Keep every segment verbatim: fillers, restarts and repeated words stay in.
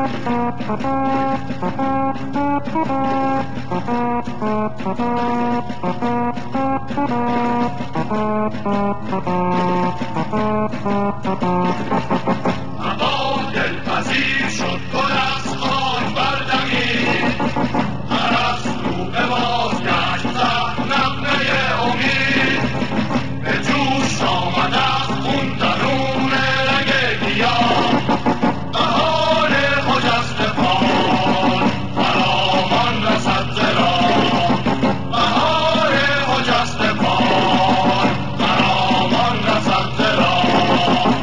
اما دلپذیر شد گل از خاک بردمید، ارسطو به بازگشت زد نغمه امید، به جوش آمد از خون درون رگ گیاه، بهار خجسته باد فراوان رسد ز راه، بهار خجسته باد فراوان رسد ز راه.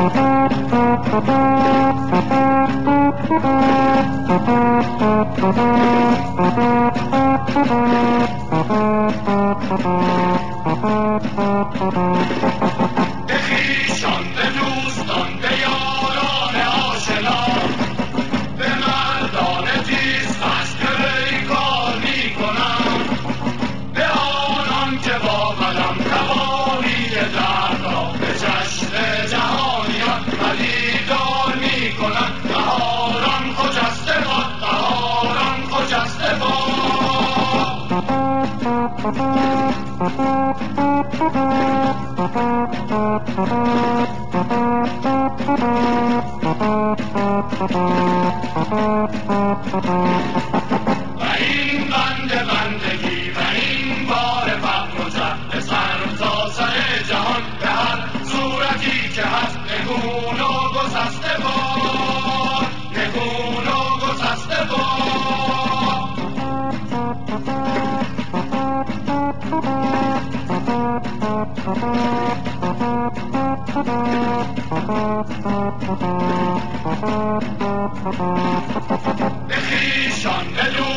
به خویشان، به دوستان، به یاران آشنا، به مردان تیز خشم که پیکار می‌کنند، به آنان که با قلم تباهی درد را به چشم جهانیان پدیدار می‌کنند. بهاران خجسته باد، بهاران خجسته باد. و این بند بندگی و این بار فقر و جهل سر تا سر جهان به هر صورتی که هست نگون و گسسته باد، نگون و گسسته باد. به خویشان، به